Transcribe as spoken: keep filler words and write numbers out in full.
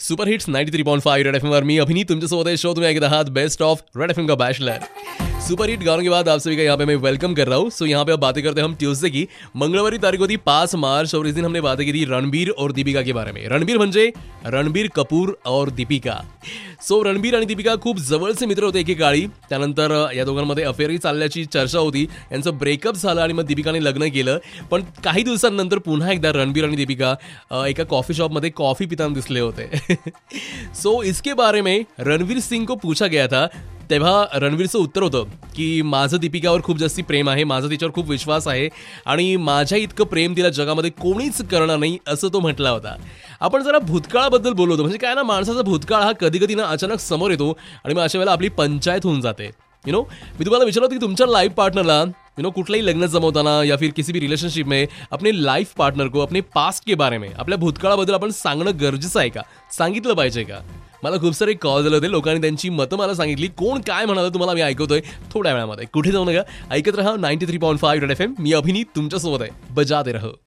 Super hits ninety three point five red FM वर मी अभिनीत तुमच्यासोबत आहे शो तुम्ही ऐकत आहात बेस्ट ऑफ रेड एफएम का बैचलर। सुपर हिट गानों के बाद आप सभी का यहाँ पे मैं वेलकम कर रहा हूँ। सो यहाँ पे अब बातें करते हैं हम ट्यूसडे की। मंगलवारी तारीख होती पांच मार्च और इस दिन हमने बातें की थी रणबीर और दीपिका के बारे में। रणबीर म्हणजे रणबीर कपूर और दीपिका। सो रणबीर आणि दीपिका खूप जवळचे मित्र होते एकेकाळी। त्यानंतर या दोघांमध्ये अफेअरही चालल्याची चर्चा होती। यांचं ब्रेकअप झालं आणि मग दीपिकाने लग्न केलं। पण काही दिवसांनंतर पुन्हा एकदा रणबीर आणि दीपिका एका कॉफी शॉपमध्ये कॉफी पिताना दिसले होते। सो इसके बारे में रणवीर सिंह को पूछा गया था। तेव्हा रणवीरचं उत्तर होतं की माझं दीपिकावर खूप जास्ती प्रेम आहे, माझा तिच्यावर खूप विश्वास आहे आणि माझ्या इतकं प्रेम तिला जगामध्ये कोणीच करणार नाही असं तो म्हटला होता। आपण जरा भूतकाळाबद्दल बोललो होतो, म्हणजे काय ना, माणसाचा भूतकाळ हा कधी कधी ना अचानक समोर येतो आणि मग अशा वेळेला आपली पंचायत होऊन जाते। यू नो मी तुम्हाला विचारलं होतं की तुमच्या लाईफ पार्टनरला यू नो कुठलंही लग्न जमवताना या फिर किसी भी रिलेशनशिप में अपने लाइफ पार्टनर को अपने पास्ट के बारे में, आपल्या भूतकाळाबद्दल आपण सांगणं गरजेचं आहे का, सांगितलं पाहिजे का? मला खूप सारे कॉल झाले होते, लोकांनी त्यांची मतं मला सांगितली। कोण काय म्हणालं तुम्हाला मी ऐकवतोय थोड्या वेळामध्ये। कुठे जाऊ नका, ऐकत रहा ninety three point five red FM. मी अभिनीत तुमच्यासोबत आहे, बजाते रहो।